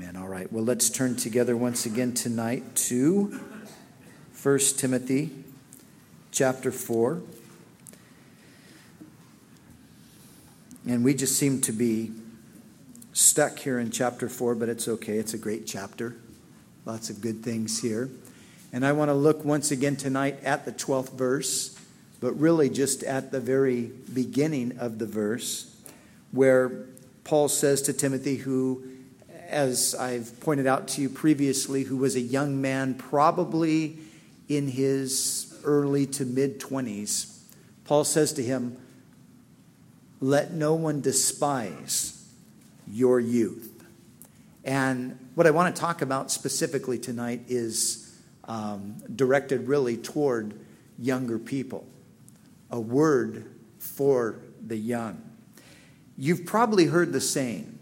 Amen. All right. Well, let's turn together once again tonight to 1 Timothy chapter 4. And we just seem to be stuck here in chapter 4, but it's okay. It's a great chapter. Lots of good things here. And I want to look once again tonight at the 12th verse, but really just at the very beginning of the verse, where Paul says to Timothy, who, as I've pointed out to you previously, who was a young man, probably in his early to mid-20s, Paul says to him, "Let no one despise your youth." And what I want to talk about specifically tonight is directed really toward younger people. A word for the young. You've probably heard the saying,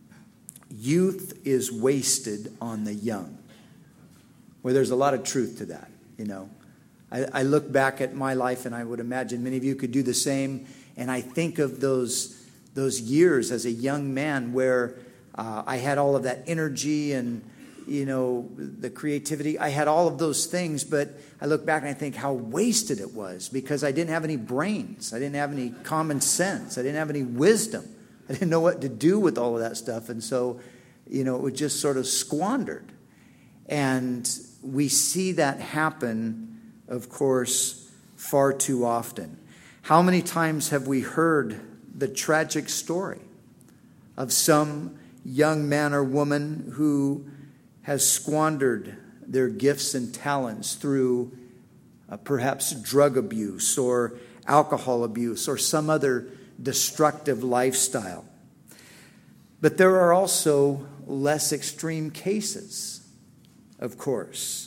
youth is wasted on the young. Well, there's a lot of truth to that, you know. I look back at my life, and I would imagine many of you could do the same. And I think of those years as a young man where I had all of that energy and, you know, the creativity. I had all of those things, but I look back and I think how wasted it was because I didn't have any brains. I didn't have any common sense. I didn't have any wisdom. I didn't know what to do with all of that stuff. And so, you know, it was just sort of squandered. And we see that happen, of course, far too often. How many times have we heard the tragic story of some young man or woman who has squandered their gifts and talents through perhaps drug abuse or alcohol abuse or some other destructive lifestyle? But there are also less extreme cases, of course.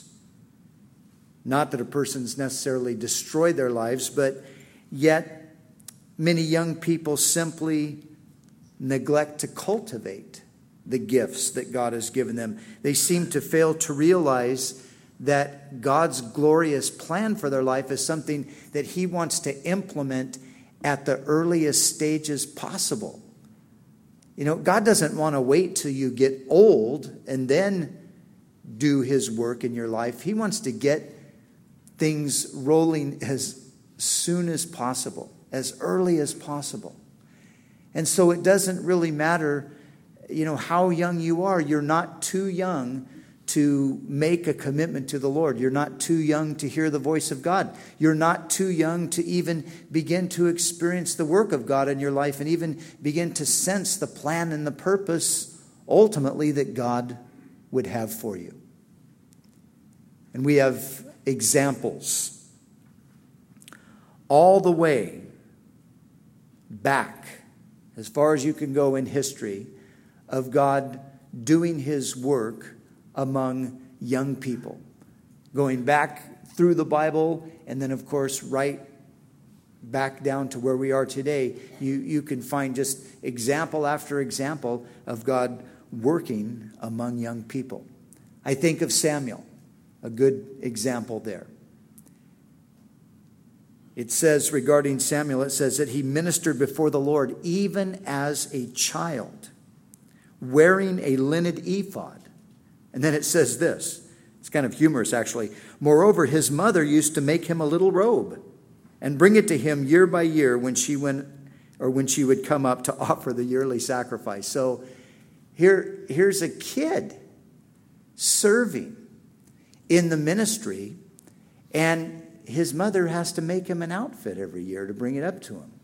Not that a person's necessarily destroyed their lives, but yet many young people simply neglect to cultivate the gifts that God has given them. They seem to fail to realize that God's glorious plan for their life is something that He wants to implement at the earliest stages possible. You know, God doesn't want to wait till you get old and then do His work in your life. He wants to get things rolling as soon as possible, as early as possible. And so it doesn't really matter, you know, how young you are. You're not too young to make a commitment to the Lord. You're not too young to hear the voice of God. You're not too young to even begin to experience the work of God in your life and even begin to sense the plan and the purpose ultimately that God would have for you. And we have examples all the way back, as far as you can go in history, of God doing His work among young people. Going back through the Bible, and then, of course, right back down to where we are today, you can find just example after example of God working among young people. I think of Samuel, a good example there. It says regarding Samuel, it says that he ministered before the Lord even as a child, wearing a linen ephod. And then it says this, it's kind of humorous actually. Moreover, his mother used to make him a little robe and bring it to him year by year when she would come up to offer the yearly sacrifice. So here's a kid serving in the ministry, and his mother has to make him an outfit every year to bring it up to him.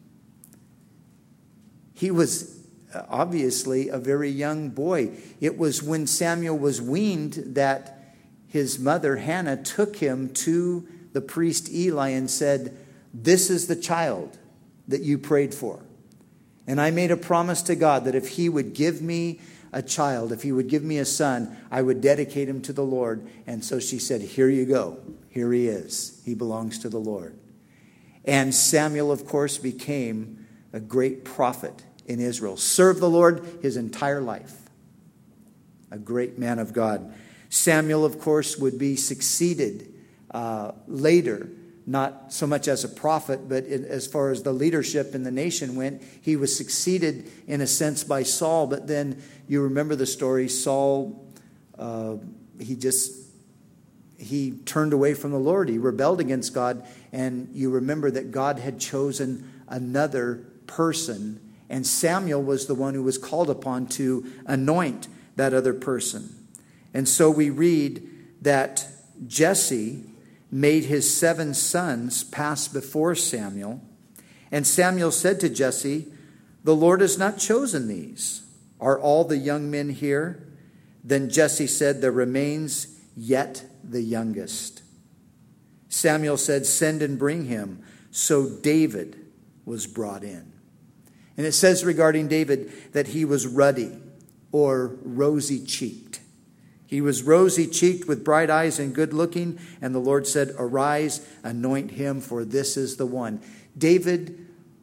He was obviously a very young boy. It was when Samuel was weaned that his mother Hannah took him to the priest Eli and said, "This is the child that you prayed for. And I made a promise to God that if He would give me a child, if He would give me a son, I would dedicate him to the Lord." And so she said, "Here you go. Here he is. He belongs to the Lord." And Samuel, of course, became a great prophet in Israel. Served the Lord his entire life. A great man of God. Samuel, of course, would be succeeded later, not so much as a prophet, but as far as the leadership in the nation went, he was succeeded in a sense by Saul. But then you remember the story. Saul he turned away from the Lord. He rebelled against God. And you remember that God had chosen another person, and Samuel was the one who was called upon to anoint that other person. And so we read that Jesse made his 7 sons pass before Samuel. And Samuel said to Jesse, "The Lord has not chosen these. Are all the young men here?" Then Jesse said, "There remains yet the youngest." Samuel said, "Send and bring him." So David was brought in. And it says regarding David that he was ruddy or rosy-cheeked. He was rosy-cheeked with bright eyes and good looking. And the Lord said, "Arise, anoint him, for this is the one." David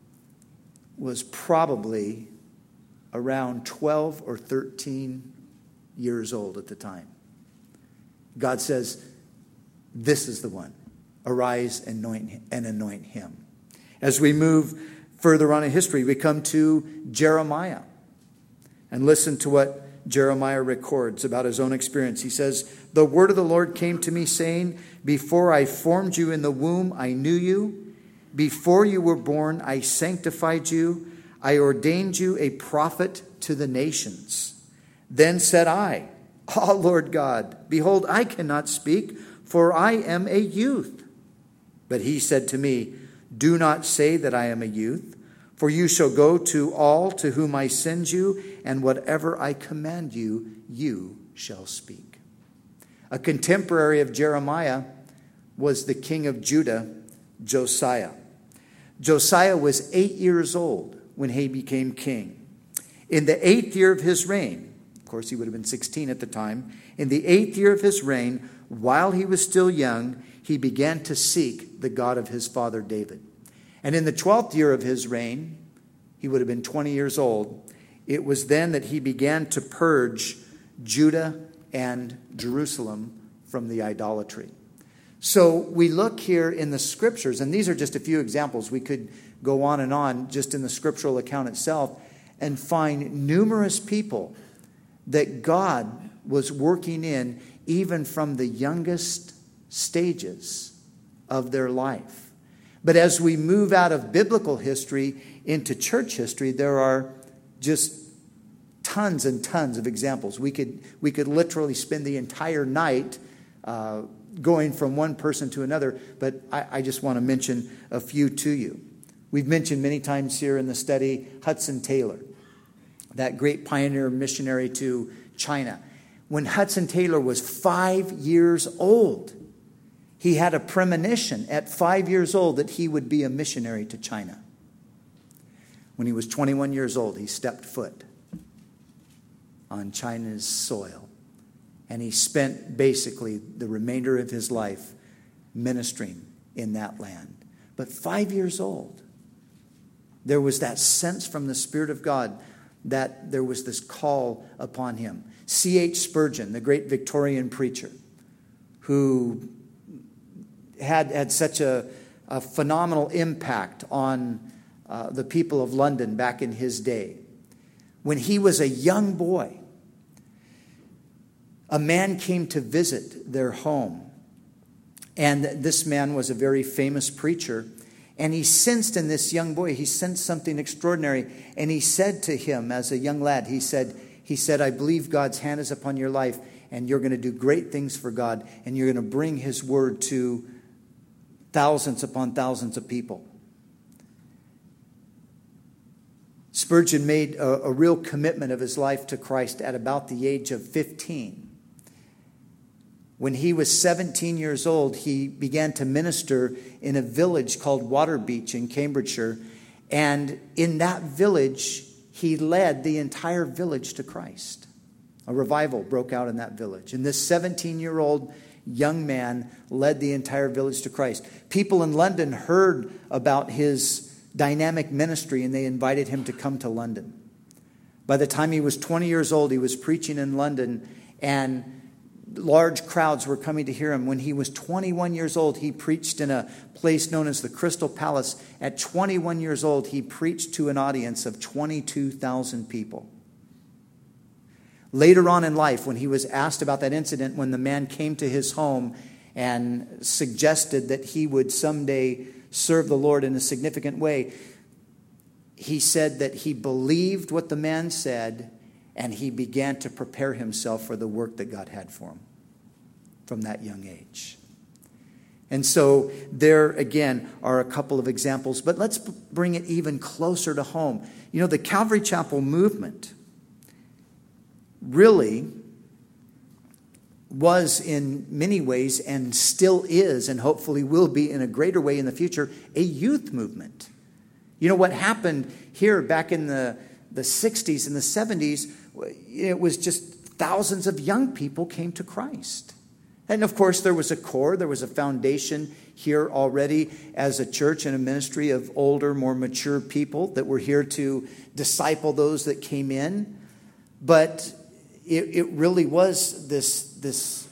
was probably around 12 or 13 years old at the time. God says, "This is the one. Arise and anoint him." As we move further on in history, we come to Jeremiah. And listen to what Jeremiah records about his own experience. He says, "The word of the Lord came to me, saying, Before I formed you in the womb, I knew you. Before you were born, I sanctified you. I ordained you a prophet to the nations. Then said I, Ah, Lord God, behold, I cannot speak, for I am a youth. But he said to me, Do not say that I am a youth, for you shall go to all to whom I send you, and whatever I command you, you shall speak." A contemporary of Jeremiah was the king of Judah, Josiah. Josiah was 8 years old when he became king. In the 8th year of his reign, of course he would have been 16 at the time, in the 8th year of his reign, while he was still young, he began to seek the God of his father David. And in the 12th year of his reign, he would have been 20 years old, it was then that he began to purge Judah and Jerusalem from the idolatry. So we look here in the scriptures, and these are just a few examples. We could go on just in the scriptural account itself and find numerous people that God was working in even from the youngest stages of their life. But as we move out of biblical history into church history, there are just tons and tons of examples. We could literally spend the entire night going from one person to another, but I just want to mention a few to you. We've mentioned many times here in the study Hudson Taylor, that great pioneer missionary to China. When Hudson Taylor was 5 years old, he had a premonition at 5 years old that he would be a missionary to China. When he was 21 years old, he stepped foot on China's soil. And he spent basically the remainder of his life ministering in that land. But 5 years old, there was that sense from the Spirit of God that there was this call upon him. C.H. Spurgeon, the great Victorian preacher, who had such a phenomenal impact on the people of London back in his day. When he was a young boy, a man came to visit their home. And this man was a very famous preacher. And he sensed in this young boy, he sensed something extraordinary. And he said to him as a young lad, he said, I believe God's hand is upon your life, and you're going to do great things for God, and you're going to bring his word to thousands upon thousands of people. Spurgeon made a real commitment of his life to Christ at about the age of 15. When he was 17 years old, he began to minister in a village called Waterbeach in Cambridgeshire. And in that village, he led the entire village to Christ. A revival broke out in that village. And this 17-year-old young man led the entire village to Christ. People in London heard about his dynamic ministry, and they invited him to come to London. By the time he was 20 years old, he was preaching in London, and large crowds were coming to hear him. When he was 21 years old, he preached in a place known as the Crystal Palace. At 21 years old, he preached to an audience of 22,000 people. Later on in life, when he was asked about that incident, when the man came to his home and suggested that he would someday serve the Lord in a significant way, he said that he believed what the man said, and he began to prepare himself for the work that God had for him from that young age. And so there, again, are a couple of examples. But let's bring it even closer to home. You know, the Calvary Chapel movement really was in many ways, and still is, and hopefully will be in a greater way in the future, a youth movement. You know, what happened here back in the 60s and the 70s, it was just thousands of young people came to Christ. And of course, there was a core, there was a foundation here already as a church and a ministry of older, more mature people that were here to disciple those that came in. But it really was this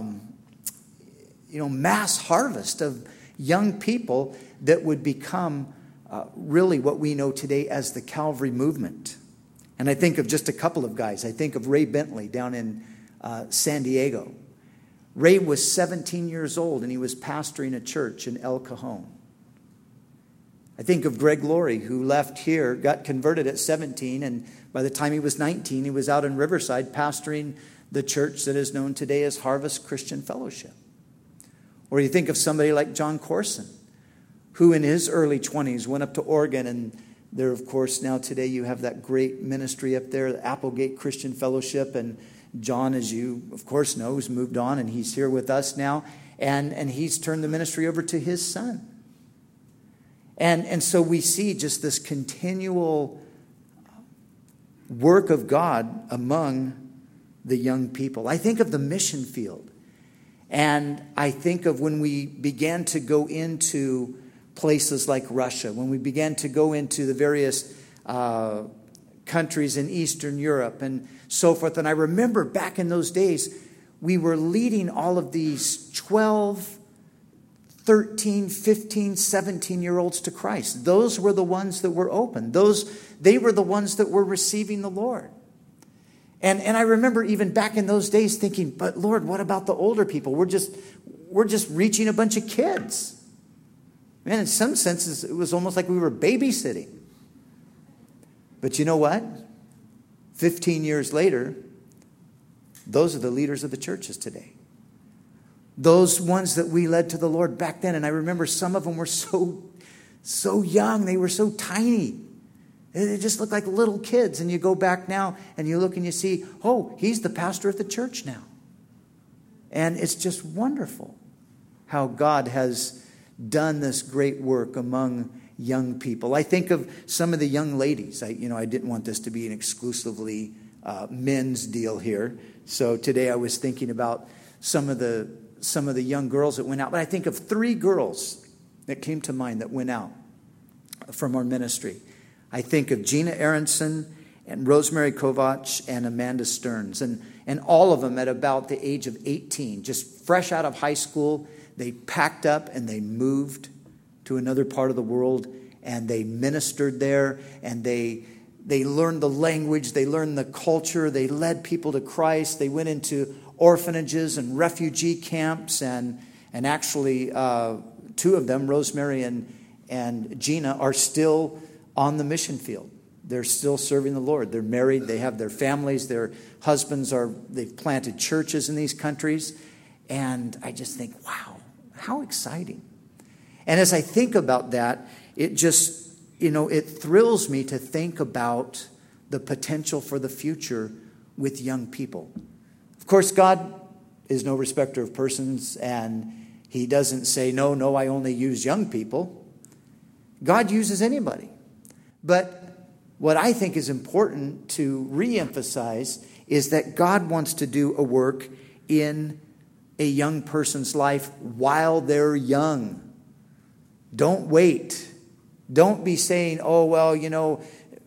mass harvest of young people that would become really what we know today as the Calvary movement. And I think of just a couple of guys. I think of Ray Bentley down in San Diego. Ray was 17 years old, and he was pastoring a church in El Cajon. I think of Greg Laurie, who left here, got converted at 17, and by the time he was 19, he was out in Riverside pastoring the church that is known today as Harvest Christian Fellowship. Or you think of somebody like John Corson, who in his early 20s went up to Oregon, and there, of course, now today you have that great ministry up there, the Applegate Christian Fellowship, and John, as you, of course, know, has moved on, and he's here with us now, and he's turned the ministry over to his son. And so we see just this continual work of God among the young people. I think of the mission field, and I think of when we began to go into places like Russia, when we began to go into the various countries in Eastern Europe and so forth. And I remember back in those days, we were leading all of these 12, 13, 15, 17-year-olds to Christ. Those were the ones that were open. They were the ones that were receiving the Lord. And I remember even back in those days thinking, but Lord, what about the older people? We're just reaching a bunch of kids. Man, in some senses, it was almost like we were babysitting. But you know what? 15 years later, those are the leaders of the churches today. Those ones that we led to the Lord back then. And I remember some of them were so young. They were so tiny. They just looked like little kids. And you go back now and you look and you see, oh, he's the pastor of the church now. And it's just wonderful how God has done this great work among young people. I think of some of the young ladies. I didn't want this to be an exclusively men's deal here. So today I was thinking about some of the young girls that went out. But I think of 3 girls that came to mind that went out from our ministry. I think of Gina Aronson and Rosemary Kovach and Amanda Stearns. And all of them at about the age of 18, just fresh out of high school. They packed up and they moved to another part of the world, and they ministered there, and they learned the language, they learned the culture, they led people to Christ. They went into orphanages and refugee camps, and actually 2 of them, Rosemary and Gina, are still on the mission field. They're still serving the Lord. They're married, they have their families, their husbands they've planted churches in these countries. And I just think, wow, how exciting. And as I think about that, it just, it thrills me to think about the potential for the future with young people. Of course, God is no respecter of persons, and he doesn't say, no, I only use young people. God uses anybody. But what I think is important to reemphasize is that God wants to do a work in a young person's life while they're young. Don't wait. Don't be saying, oh, well, a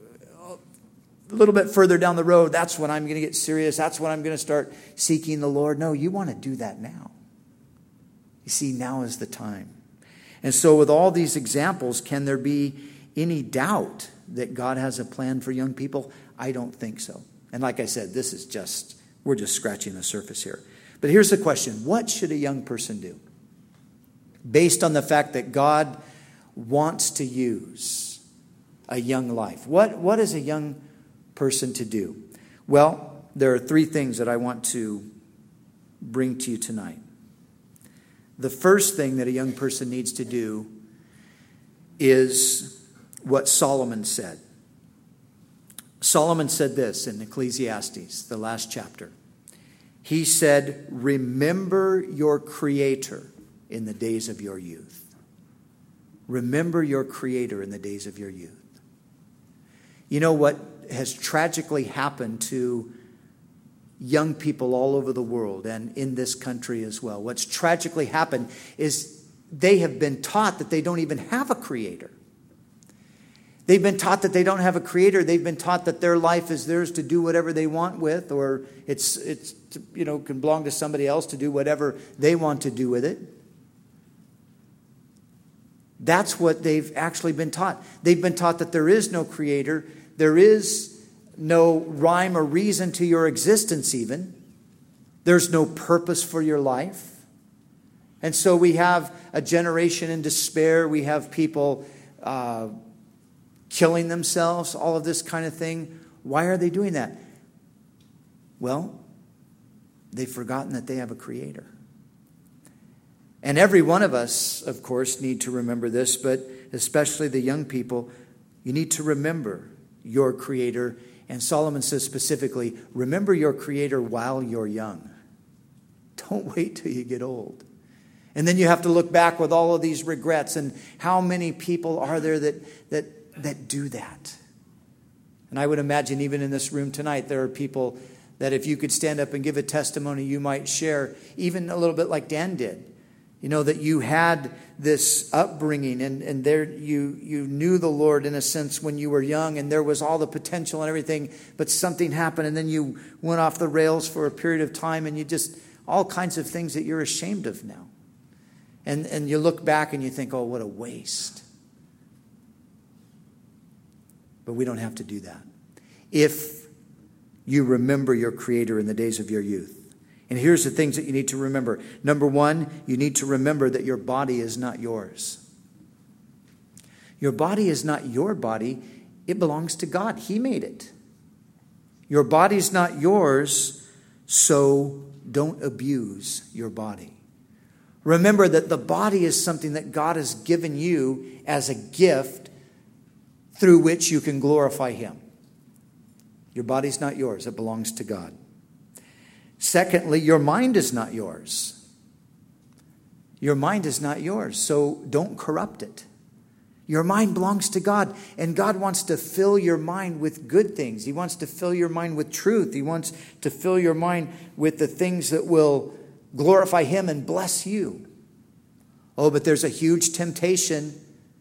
little bit further down the road, that's when I'm going to get serious. That's when I'm going to start seeking the Lord. No, you want to do that now. You see, now is the time. And so with all these examples, can there be any doubt that God has a plan for young people? I don't think so. And like I said, we're just scratching the surface here. But here's the question. What should a young person do? Based on the fact that God wants to use a young life. What is a young person to do? Well, there are 3 things that I want to bring to you tonight. The first thing that a young person needs to do is what Solomon said. Solomon said this in Ecclesiastes, the last chapter. He said, remember your Creator in the days of your youth. Remember your Creator in the days of your youth. You know what has tragically happened to young people all over the world and in this country as well? What's tragically happened is they have been taught that they don't even have a Creator. They've been taught that they don't have a Creator. They've been taught that their life is theirs to do whatever they want with, or it's can belong to somebody else to do whatever they want to do with it. That's what they've actually been taught. They've been taught that there is no Creator. There is no rhyme or reason to your existence even. There's no purpose for your life. And so we have a generation in despair. We have people killing themselves, all of this kind of thing. Why are they doing that? Well, they've forgotten that they have a Creator. And every one of us, of course, need to remember this, but especially the young people, you need to remember your Creator. And Solomon says specifically, remember your Creator while you're young. Don't wait till you get old. And then you have to look back with all of these regrets. And how many people are there that do that? And I would imagine even in this room tonight, there are people that if you could stand up and give a testimony, you might share, even a little bit like Dan did. You know, that you had this upbringing and there you knew the Lord in a sense when you were young, and there was all the potential and everything, but something happened and then you went off the rails for a period of time, and you just, all kinds of things that you're ashamed of now. And you look back and you think, oh, what a waste. But we don't have to do that. If you remember your Creator in the days of your youth. And here's the things that you need to remember. Number 1, you need to remember that your body is not yours. Your body is not your body. It belongs to God. He made it. Your body is not yours, so don't abuse your body. Remember that the body is something that God has given you as a gift through which you can glorify Him. Your body's not yours. It belongs to God. Secondly, your mind is not yours. Your mind is not yours, so don't corrupt it. Your mind belongs to God, and God wants to fill your mind with good things. He wants to fill your mind with truth. He wants to fill your mind with the things that will glorify Him and bless you. Oh, but there's a huge temptation.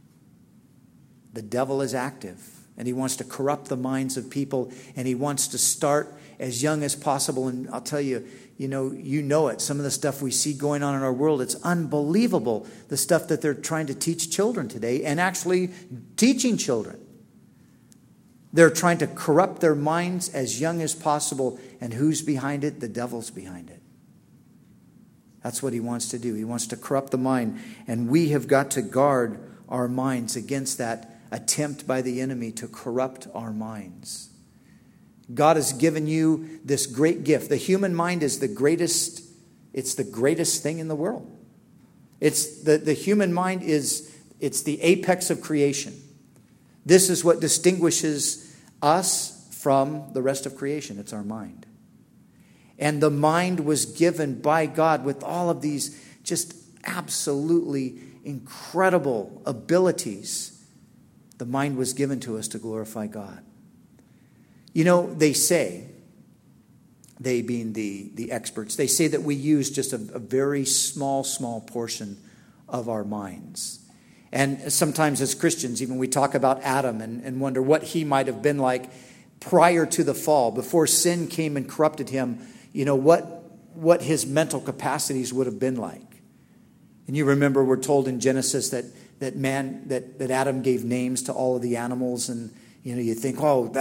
The devil is active, and he wants to corrupt the minds of people, and he wants to start as young as possible. And I'll tell you, you know it. Some of the stuff we see going on in our world, it's unbelievable. The stuff that they're trying to teach children today, and actually teaching children. They're trying to corrupt their minds as young as possible. And who's behind it? The devil's behind it. That's what he wants to do. He wants to corrupt the mind. And we have got to guard our minds against that attempt by the enemy to corrupt our minds. God has given you this great gift. The human mind is the greatest thing in the world. It's the human mind it's the apex of creation. This is what distinguishes us from the rest of creation. It's our mind. And the mind was given by God with all of these just absolutely incredible abilities. The mind was given to us to glorify God. You know, they say, they being the experts, they say that we use just a very small portion of our minds. And sometimes as Christians, even we talk about Adam and wonder what he might have been like prior to the fall, before sin came and corrupted him, you know, what his mental capacities would have been like. And you remember we're told in Genesis that Adam gave names to all of the animals, and you know, you think, oh,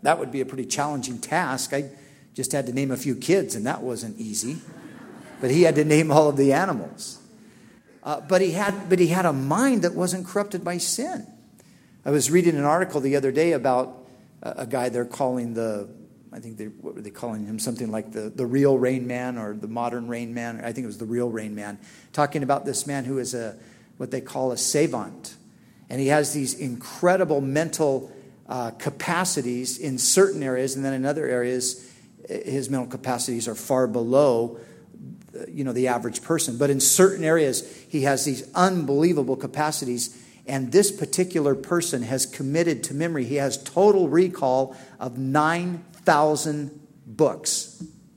that would be a pretty challenging task. I just had to name a few kids, and that wasn't easy. But he had to name all of the animals. But he had a mind that wasn't corrupted by sin. I was reading an article the other day about a guy they're calling what were they calling him? Something like the real Rain Man or the modern Rain Man. I think it was the real Rain Man. Talking about this man who is what they call a savant. And he has these incredible mental capacities in certain areas, and then in other areas, his mental capacities are far below the average person. But in certain areas, he has these unbelievable capacities. And this particular person has committed to memory. He has total recall of 9,000 books.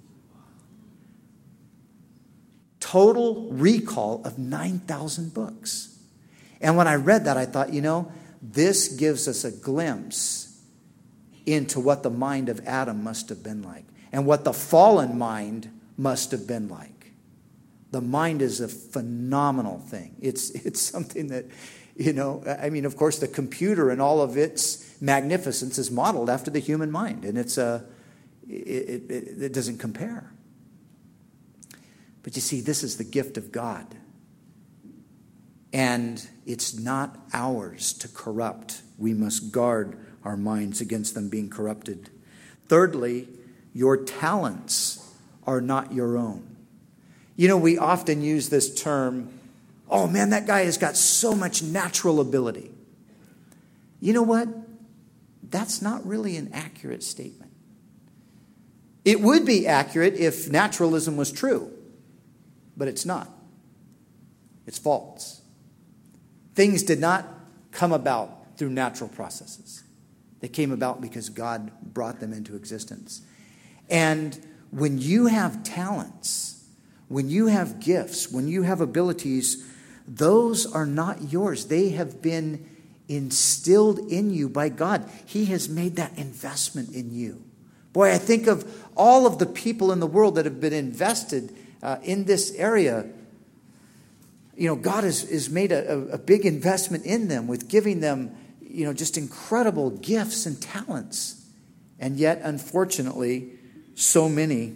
Total recall of 9,000 books. And when I read that, I thought, this gives us a glimpse into what the mind of Adam must have been like and what the fallen mind must have been like. The mind is a phenomenal thing. It's something that, of course, the computer and all of its magnificence is modeled after the human mind, and it doesn't compare. But you see, this is the gift of God. And it's not ours to corrupt. We must guard our minds against them being corrupted. Thirdly, your talents are not your own. We often use this term, oh man, that guy has got so much natural ability. You know what? That's not really an accurate statement. It would be accurate if naturalism was true, but it's not. It's false. Things did not come about through natural processes. They came about because God brought them into existence. And when you have talents, when you have gifts, when you have abilities, those are not yours. They have been instilled in you by God. He has made that investment in you. Boy, I think of all of the people in the world that have been invested in this area. God has made a big investment in them with giving them, just incredible gifts and talents. And yet, unfortunately, so many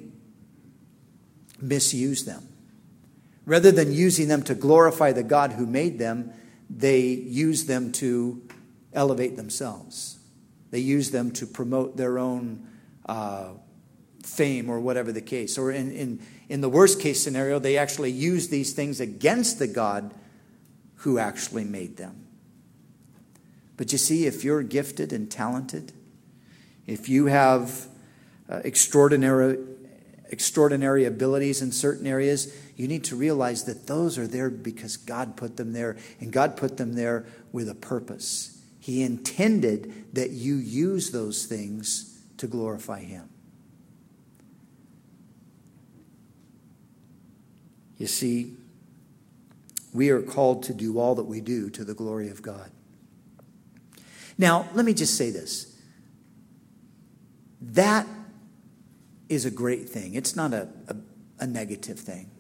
misuse them. Rather than using them to glorify the God who made them, they use them to elevate themselves. They use them to promote their own fame or whatever the case. Or in the worst case scenario, they actually use these things against the God who actually made them. But you see, if you're gifted and talented, if you have extraordinary abilities in certain areas, you need to realize that those are there because God put them there, and God put them there with a purpose. He intended that you use those things to glorify Him. You see, we are called to do all that we do to the glory of God. Now, let me just say this. That is a great thing. It's not a negative thing.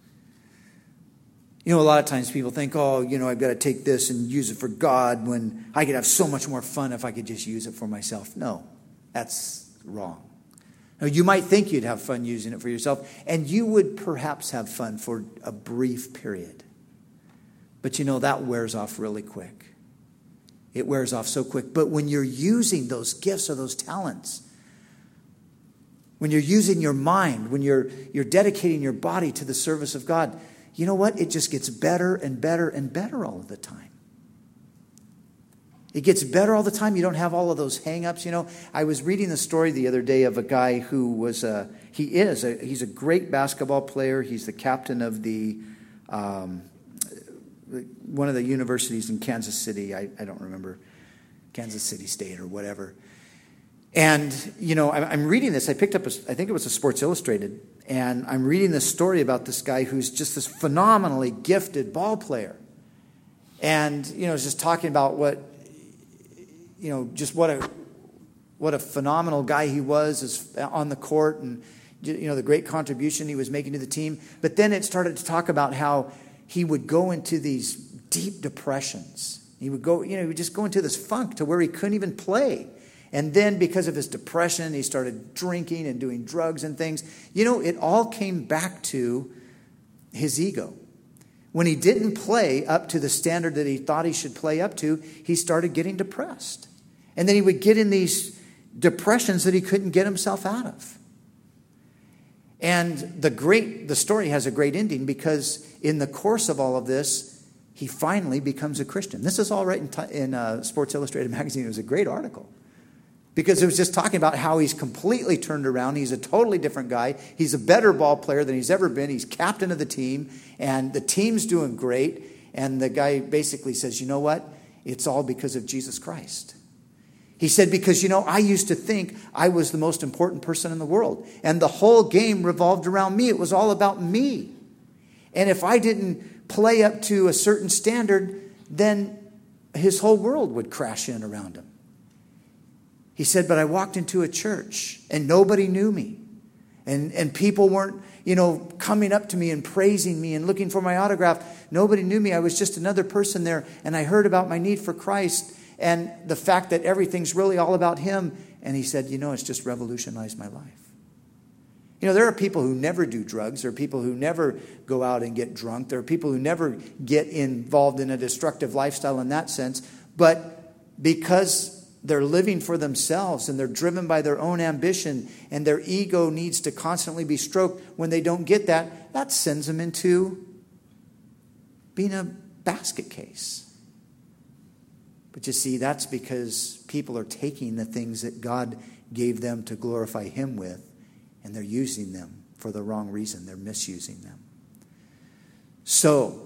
A lot of times people think, I've got to take this and use it for God when I could have so much more fun if I could just use it for myself. No, that's wrong. Now, you might think you'd have fun using it for yourself, and you would perhaps have fun for a brief period. But that wears off really quick. It wears off so quick. But when you're using those gifts or those talents, when you're using your mind, when you're dedicating your body to the service of God, you know what? It just gets better and better and better all of the time. It gets better all the time. You don't have all of those hang-ups. I was reading the story the other day of a guy who was he's a great basketball player. He's the captain of the one of the universities in Kansas City. I don't remember, Kansas City State or whatever. And, I'm reading this. I picked up, I think it was a Sports Illustrated, and I'm reading this story about this guy who's just this phenomenally gifted ball player. And, it's just talking about what a phenomenal guy he was on the court and, the great contribution he was making to the team. But then it started to talk about how he would go into these deep depressions. He would go, he would just go into this funk to where he couldn't even play. And then because of his depression, he started drinking and doing drugs and things. It all came back to his ego. When he didn't play up to the standard that he thought he should play up to, he started getting depressed. And then he would get in these depressions that he couldn't get himself out of. And the story has a great ending, because in the course of all of this, he finally becomes a Christian. This is all right in Sports Illustrated magazine. It was a great article, because it was just talking about how he's completely turned around. He's a totally different guy. He's a better ball player than he's ever been. He's captain of the team, and the team's doing great. And the guy basically says, you know what? It's all because of Jesus Christ. He said, because, I used to think I was the most important person in the world. And the whole game revolved around me. It was all about me. And if I didn't play up to a certain standard, then his whole world would crash in around him. He said, but I walked into a church and nobody knew me. And people weren't, coming up to me and praising me and looking for my autograph. Nobody knew me. I was just another person there. And I heard about my need for Christ and the fact that everything's really all about him. And he said, it's just revolutionized my life. There are people who never do drugs. There are people who never go out and get drunk. There are people who never get involved in a destructive lifestyle in that sense. But because they're living for themselves and they're driven by their own ambition and their ego needs to constantly be stroked, when they don't get that, that sends them into being a basket case. But you see, that's because people are taking the things that God gave them to glorify him with, and they're using them for the wrong reason. They're misusing them. So,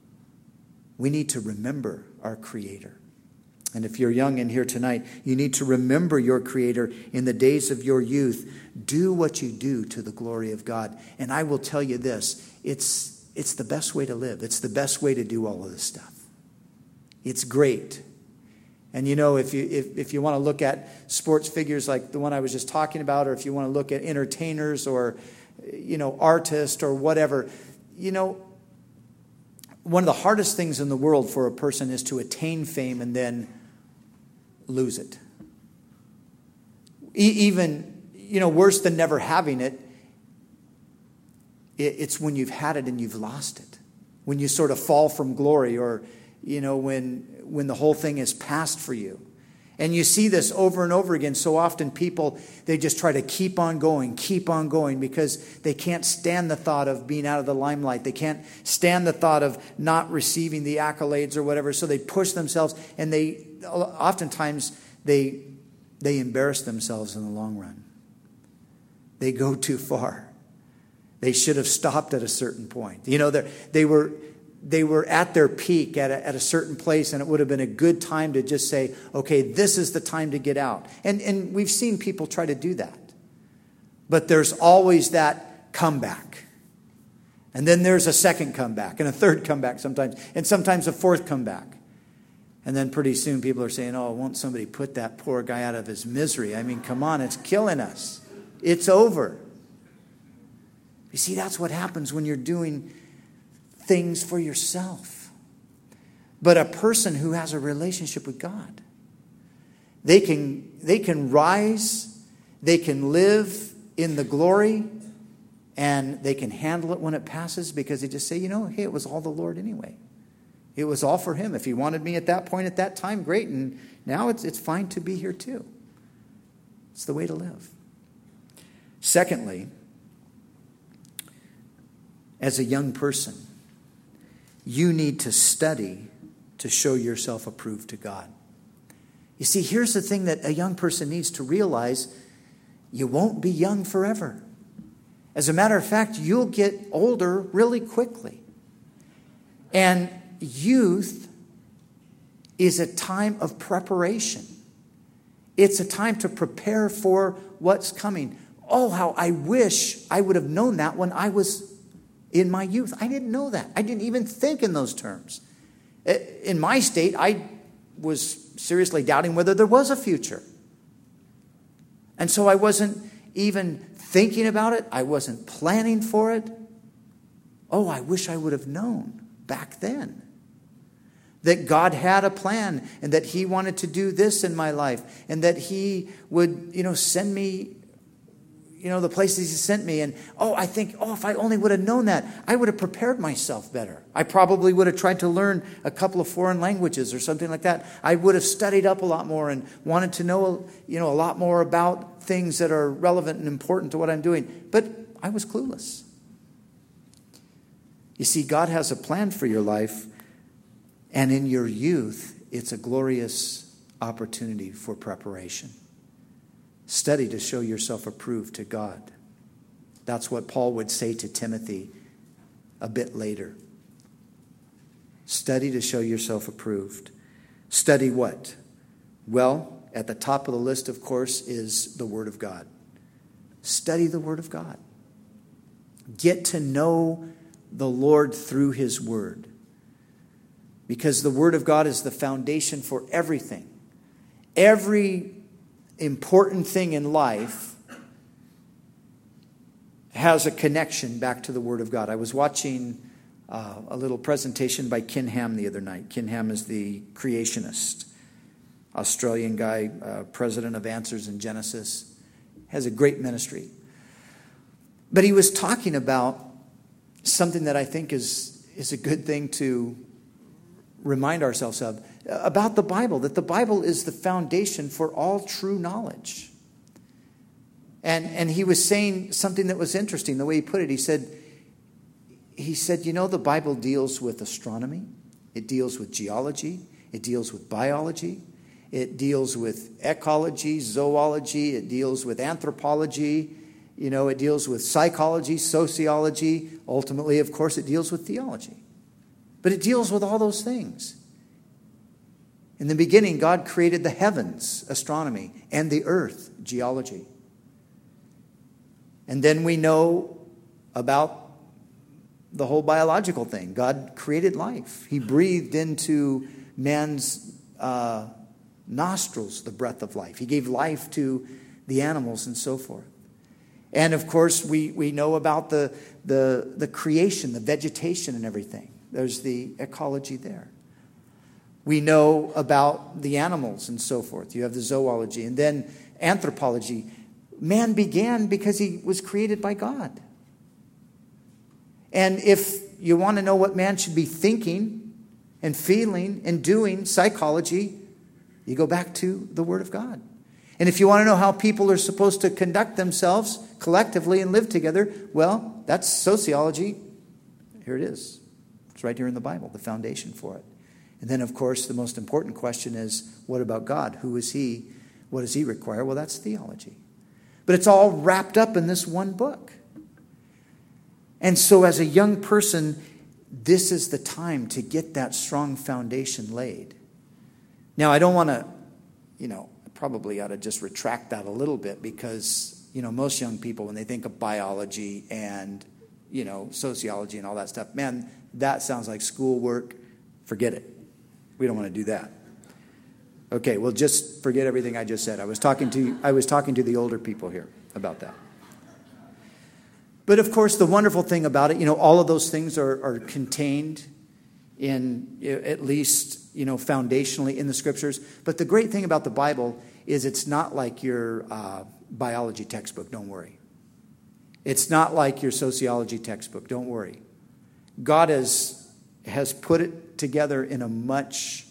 we need to remember our Creator. And if you're young in here tonight, you need to remember your Creator in the days of your youth. Do what you do to the glory of God. And I will tell you this, it's the best way to live. It's the best way to do all of this stuff. It's great. And if you want to look at sports figures like the one I was just talking about, or if you want to look at entertainers or, artists or whatever, one of the hardest things in the world for a person is to attain fame and then lose it. Even, worse than never having it, it's when you've had it and you've lost it. When you sort of fall from glory, or, when the whole thing is past for you. And you see this over and over again. So often people, they just try to keep on going because they can't stand the thought of being out of the limelight. They can't stand the thought of not receiving the accolades or whatever. So they push themselves, and oftentimes they embarrass themselves in the long run. They go too far. They should have stopped at a certain point. They were at their peak at a certain place, and it would have been a good time to just say, okay, this is the time to get out. And we've seen people try to do that. But there's always that comeback. And then there's a second comeback and a third comeback sometimes, and sometimes a fourth comeback. And then pretty soon people are saying, oh, won't somebody put that poor guy out of his misery? I mean, come on, it's killing us. It's over. You see, that's what happens when you're doing things for yourself. But a person who has a relationship with God, they can rise, they can live in the glory, and they can handle it when it passes, because they just say, hey, it was all the Lord anyway. It was all for him. If he wanted me at that point, at that time, great. And now it's fine to be here too. It's the way to live. Secondly, as a young person, you need to study to show yourself approved to God. You see, here's the thing that a young person needs to realize: you won't be young forever. As a matter of fact, you'll get older really quickly. And youth is a time of preparation. It's a time to prepare for what's coming. Oh, how I wish I would have known that when I was in my youth. I didn't know that. I didn't even think in those terms. In my state, I was seriously doubting whether there was a future. And so I wasn't even thinking about it. I wasn't planning for it. Oh, I wish I would have known back then. That God had a plan and that he wanted to do this in my life and that he would, send me, the places he sent me. And, I think, if I only would have known that, I would have prepared myself better. I probably would have tried to learn a couple of foreign languages or something like that. I would have studied up a lot more and wanted to know, a lot more about things that are relevant and important to what I'm doing. But I was clueless. You see, God has a plan for your life, and in your youth, it's a glorious opportunity for preparation. Study to show yourself approved to God. That's what Paul would say to Timothy a bit later. Study to show yourself approved. Study what? Well, at the top of the list, of course, is the Word of God. Study the Word of God. Get to know the Lord through His Word. Because the Word of God is the foundation for everything. Every important thing in life has a connection back to the Word of God. I was watching a little presentation by Ken Ham the other night. Ken Ham is the creationist, Australian guy, president of Answers in Genesis, has a great ministry. But he was talking about something that I think is a good thing to remind ourselves of, about the Bible, that the Bible is the foundation for all true knowledge. And he was saying something that was interesting, the way he put it. He said, the Bible deals with astronomy, it deals with geology, it deals with biology, it deals with ecology, zoology, it deals with anthropology, it deals with psychology, sociology. Ultimately, of course, it deals with theology. But it deals with all those things. In the beginning, God created the heavens, astronomy, and the earth, geology. And then we know about the whole biological thing. God created life. He breathed into man's nostrils the breath of life. He gave life to the animals and so forth. And of course, we know about the creation, the vegetation and everything. There's the ecology there. We know about the animals and so forth. You have the zoology. And then anthropology. Man began because he was created by God. And if you want to know what man should be thinking and feeling and doing, psychology, you go back to the Word of God. And if you want to know how people are supposed to conduct themselves collectively and live together, well, that's sociology. Here it is. It's right here in the Bible, the foundation for it. And then, of course, the most important question is, what about God? Who is He? What does He require? Well, that's theology. But it's all wrapped up in this one book. And so as a young person, this is the time to get that strong foundation laid. Now, I don't want to, I probably ought to just retract that a little bit because, most young people, when they think of biology and, sociology and all that stuff, man, that sounds like schoolwork. Forget it. We don't want to do that. Okay, well, just forget everything I just said. I was talking to the older people here about that. But of course, the wonderful thing about it, all of those things are contained in, at least, foundationally in the Scriptures. But the great thing about the Bible is it's not like your biology textbook. Don't worry. It's not like your sociology textbook. Don't worry. God has put it together in a much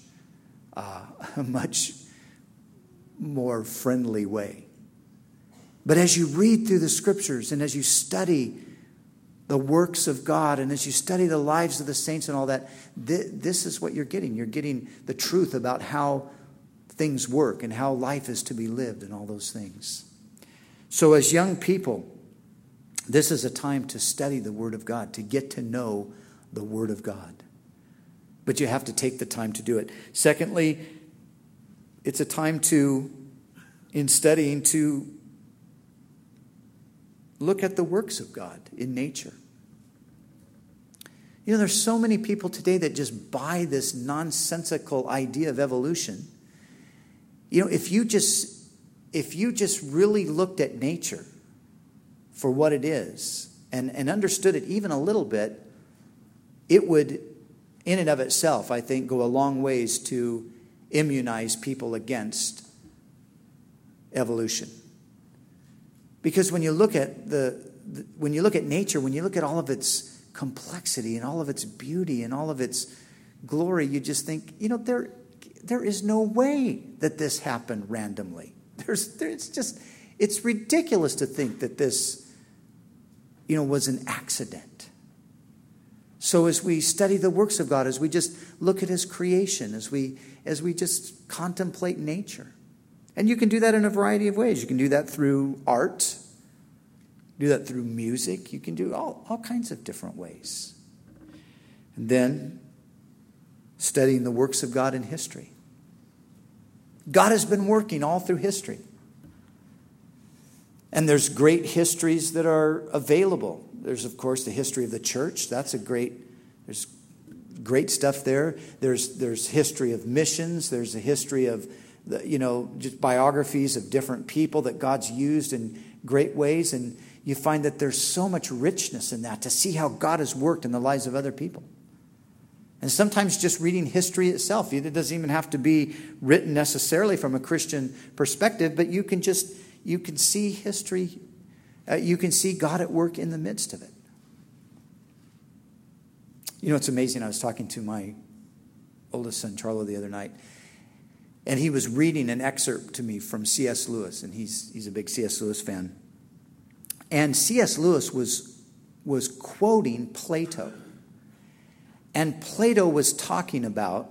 more friendly way. But as you read through the Scriptures and as you study the works of God and as you study the lives of the saints and all that, this is what you're getting. You're getting the truth about how things work and how life is to be lived and all those things. So as young people, this is a time to study the Word of God, to get to know the Word of God. But you have to take the time to do it. Secondly, it's a time in studying, to look at the works of God in nature. There's so many people today that just buy this nonsensical idea of evolution. If you just really looked at nature for what it is and understood it even a little bit, it would in and of itself, I think, go a long ways to immunize people against evolution. Because when you look at when you look at nature, when you look at all of its complexity and all of its beauty and all of its glory, you just think, there is no way that this happened randomly. It's ridiculous to think that this, was an accident. So as we study the works of God, as we just look at His creation, as we just contemplate nature, and you can do that in a variety of ways. You can do that through art, do that through music. You can do all kinds of different ways. And then studying the works of God in history. God has been working all through history. And there's great histories that are available. There's, of course, the history of the church. There's great stuff there. There's history of missions. There's a history of, just biographies of different people that God's used in great ways. And you find that there's so much richness in that, to see how God has worked in the lives of other people. And sometimes just reading history itself, it doesn't even have to be written necessarily from a Christian perspective, but you can see history, you can see God at work in the midst of it. It's amazing. I was talking to my oldest son, Charlo, the other night, and he was reading an excerpt to me from C.S. Lewis, and he's a big C.S. Lewis fan. And C.S. Lewis was quoting Plato. And Plato was talking about,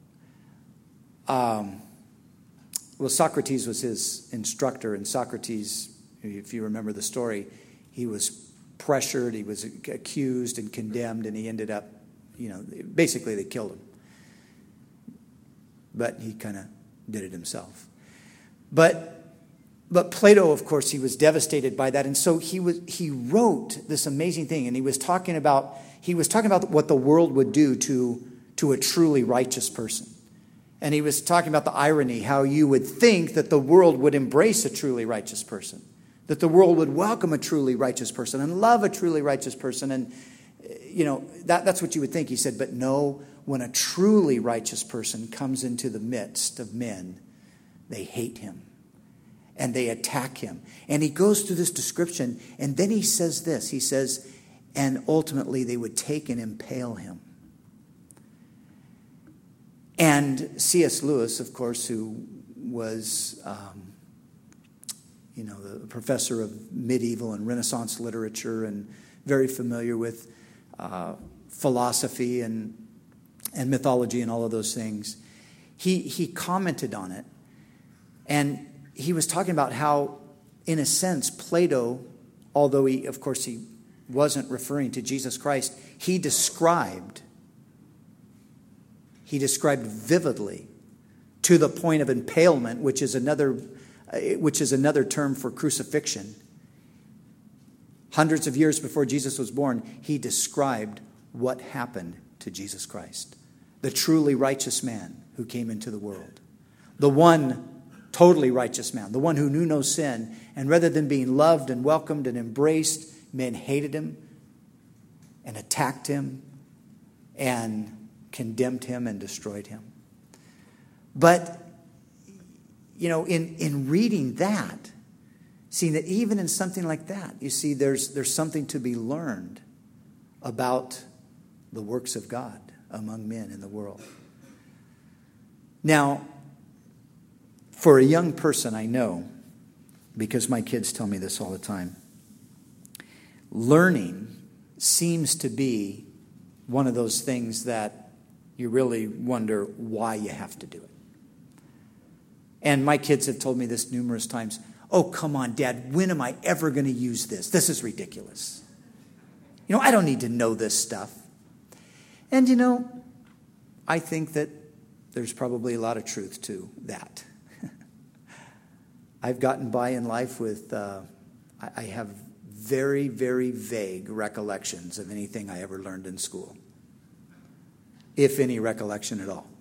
Socrates was his instructor, and Socrates, if you remember the story, he was pressured, he was accused and condemned, and he ended up, basically they killed him. But he kind of did it himself. But Plato, of course, he was devastated by that, and so he wrote this amazing thing, and he was talking about what the world would do to a truly righteous person. And he was talking about the irony, how you would think that the world would embrace a truly righteous person, that the world would welcome a truly righteous person and love a truly righteous person, and that's what you would think. He said, but no, when a truly righteous person comes into the midst of men, they hate him. And they attack him. And he goes through this description, and then he says this. He says, and ultimately they would take and impale him. And C.S. Lewis, of course, who was, the professor of medieval and Renaissance literature and very familiar with philosophy and mythology and all of those things, he commented on it. And he was talking about how, in a sense, Plato, although he wasn't referring to Jesus Christ, he described vividly, to the point of impalement, which is another term for crucifixion. Hundreds of years before Jesus was born, he described what happened to Jesus Christ, the truly righteous man who came into the world, the one totally righteous man, the one who knew no sin, and rather than being loved and welcomed and embraced, men hated him and attacked him and condemned him and destroyed him. But, in reading that, seeing that even in something like that, you see there's something to be learned about the works of God among men in the world. Now, for a young person, I know, because my kids tell me this all the time, learning seems to be one of those things that you really wonder why you have to do it. And my kids have told me this numerous times. Oh, come on, Dad, when am I ever going to use this? This is ridiculous. I don't need to know this stuff. And, I think that there's probably a lot of truth to that. I've gotten by in life with, I have very, very vague recollections of anything I ever learned in school, if any recollection at all.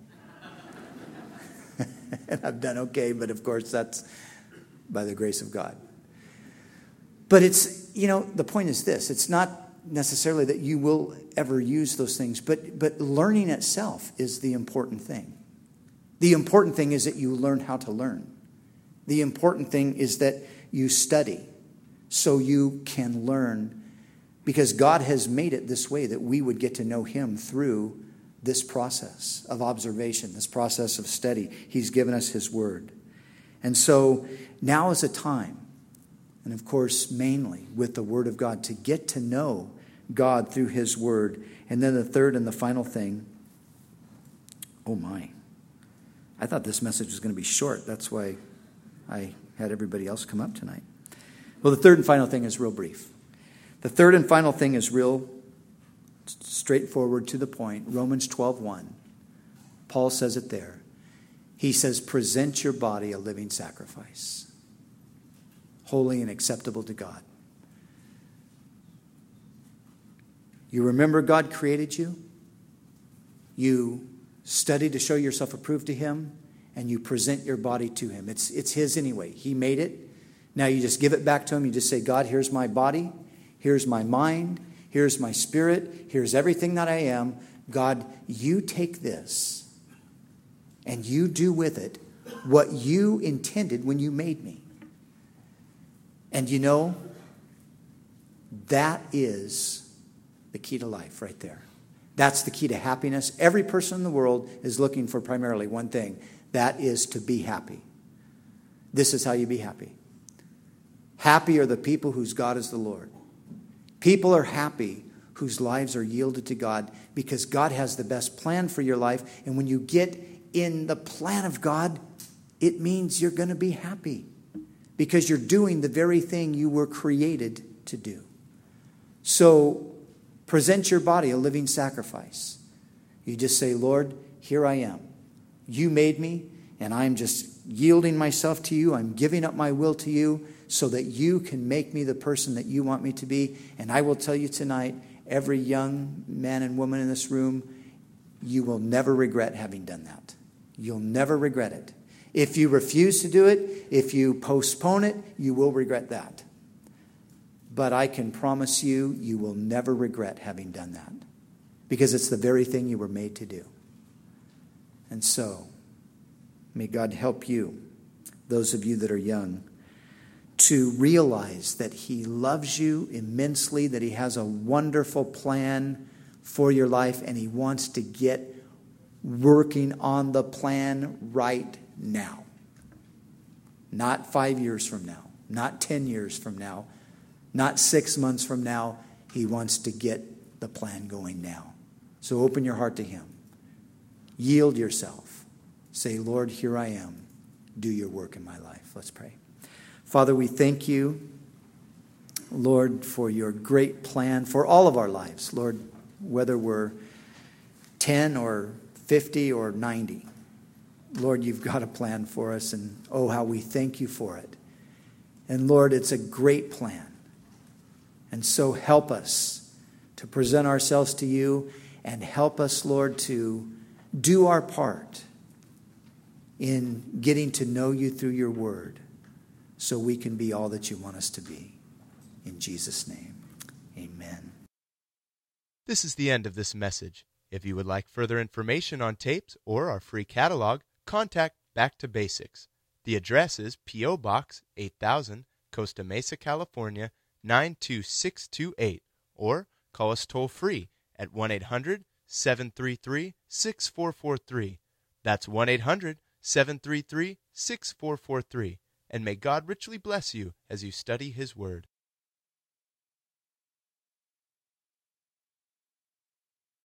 And I've done okay, but of course that's by the grace of God. But it's, the point is this. It's not necessarily that you will ever use those things, but learning itself is the important thing. The important thing is that you learn how to learn. The important thing is that you study so you can learn, because God has made it this way that we would get to know him through this process of observation, this process of study. He's given us his word. And so now is a time, and of course mainly with the word of God, to get to know God through his word. And then the third and the final thing, oh my, I thought this message was going to be short. That's why I had everybody else come up tonight. Well, the third and final thing is real brief. The third and final thing is real straightforward, to the point. Romans 12:1. Paul says it there. He says, present your body a living sacrifice, holy and acceptable to God. You remember God created you. You study to show yourself approved to him, and you present your body to him. It's his anyway. He made it. Now you just give it back to him. You just say, God, here's my body. Here's my mind. Here's my spirit. Here's everything that I am. God, you take this and you do with it what you intended when you made me. And you know, that is the key to life right there. That's the key to happiness. Every person in the world is looking for primarily one thing. That is to be happy. This is how you be happy. Happy are the people whose God is the Lord. People are happy whose lives are yielded to God, because God has the best plan for your life. And when you get in the plan of God, it means you're going to be happy, because you're doing the very thing you were created to do. So present your body a living sacrifice. You just say, Lord, here I am. You made me, and I'm just yielding myself to you. I'm giving up my will to you so that you can make me the person that you want me to be. And I will tell you tonight, every young man and woman in this room, you will never regret having done that. You'll never regret it. If you refuse to do it, if you postpone it, you will regret that. But I can promise you, you will never regret having done that, because it's the very thing you were made to do. And so, may God help you, those of you that are young, to realize that he loves you immensely, that he has a wonderful plan for your life, and he wants to get working on the plan right now. Not 5 years from now, not 10 years from now, not 6 months from now. He wants to get the plan going now. So open your heart to him. Yield yourself. Say, Lord, here I am. Do your work in my life. Let's pray. Father, we thank you, Lord, for your great plan for all of our lives. Lord, whether we're 10 or 50 or 90, Lord, you've got a plan for us, and oh, how we thank you for it. And Lord, it's a great plan. And so help us to present ourselves to you, and help us, Lord, to do our part in getting to know you through your word, so we can be all that you want us to be. In Jesus' name, amen. This is the end of this message. If you would like further information on tapes or our free catalog, contact Back to Basics. The address is P.O. Box 8000, Costa Mesa, California, 92628, or call us toll-free at 1-800-733-6443. That's 1-800-733-6443. And may God richly bless you as you study his word.